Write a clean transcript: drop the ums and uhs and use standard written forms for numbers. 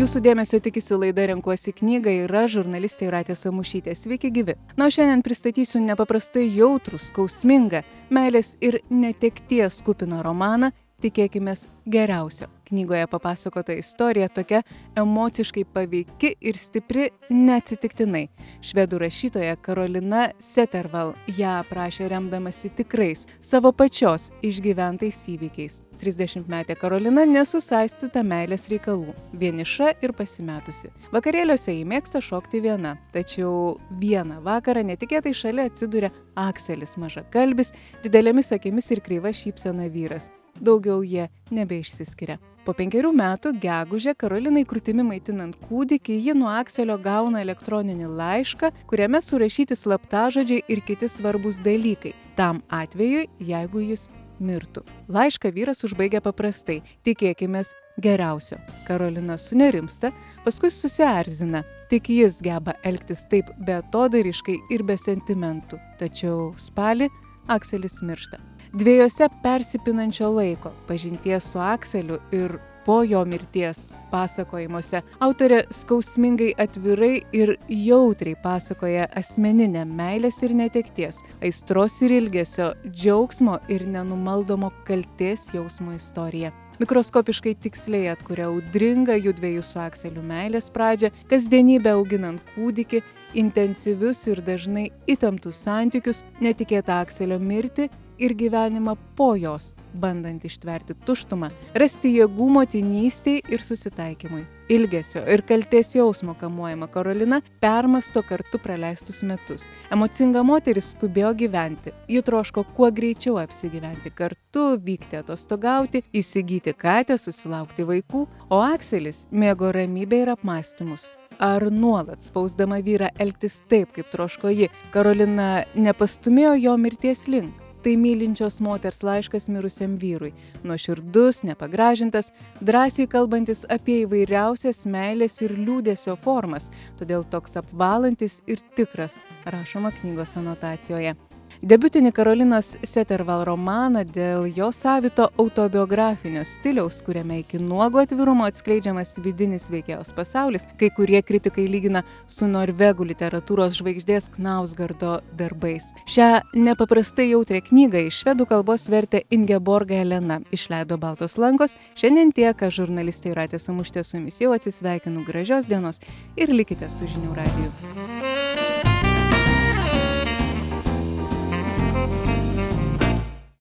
Jūsų dėmesio tikisi laida Renkuosi knygą ir aš, žurnalistė Jūratė Samušytė. Sveiki gyvi. Na, o šiandien pristatysiu nepaprastai jautrų, skausmingą, meilės ir netekties kupiną romaną Tikėkimės geriausio. Knygoje papasakota istorija tokia emociškai paveiki ir stipri neatsitiktinai. Švedų rašytoja Karolina Seterval ją aprašė remdamasi tikrais, savo pačios išgyventais įvykiais. 30-metė Karolina nesusaistyta meilės reikalų, vieniša ir pasimetusi. Vakarėliuose ji mėgsta šokti viena, tačiau vieną vakarą netikėtai šalia atsiduria Akselis, mažakalbis, didelėmis akimis ir kreiva šypsena vyras. Daugiau jie nebeišsiskiria. Po 5 metų gegužę Karolinai krūtimi maitinant kūdikį, ji nuo Akselio gauna elektroninį laišką, kuriame surašyti slaptažodžiai ir kiti svarbus dalykai, tam atvejui, jeigu jis mirtų. Laišką vyras užbaigia paprastai: tikėkimės geriausio. Karolina sunerimsta, paskui susierzina. Tik jis geba elgtis taip beatodairiškai ir be sentimentų. Tačiau spalį Akselis miršta. Dviejose persipinančio laiko, pažinties su Akseliu ir po jo mirties pasakojimuose, autorė skausmingai atvirai ir jautriai pasakoja asmeninę meilės ir netekties, aistros ir ilgesio, džiaugsmo ir nenumaldomo kaltės jausmo istoriją. Mikroskopiškai tiksliai atkuria audringą jųdviejų su Akseliu meilės pradžią, kasdienybę auginant kūdikį, intensyvius ir dažnai įtemptus santykius, netikėtą Akselio mirtį ir gyvenimą po jos, bandant ištverti tuštumą, rasti jėgų motinystei ir susitaikymui. Ilgesio ir kaltės jausmo kamuojama Karolina permasto kartu praleistus metus. Emocinga moteris skubėjo gyventi. Ji troško kuo greičiau apsigyventi kartu, vykti atostogauti, įsigyti katę, susilaukti vaikų, o Akselis mėgo ramybę ir apmąstymus. Ar nuolat spausdama vyrą elgtis taip, kaip troško ji, Karolina nepastumėjo jo mirties link? Tai mylinčios moters laiškas mirusiam vyrui. Nuoširdus, nepagražintas, drąsiai kalbantis apie įvairiausias meilės ir liūdesio formas, todėl toks apvalantis ir tikras, rašoma knygos anotacijoje. Debiutinį Karolinos Seterval romaną dėl jo savito autobiografinio stiliaus, kuriame iki nuogo atvirumo atskleidžiamas vidinis veikėjos pasaulis, kai kurie kritikai lygina su norvegų literatūros žvaigždės Knausgardo darbais. Šią nepaprastai jautrią knygą iš švedų kalbos vertė Ingeborga Elena, išleido Baltos lankos. Šiandien tiek, aš žurnalistė Jūratė Samušytė su jumis jau atsisveikinu. Gražios dienos ir likite su Žinių radiju.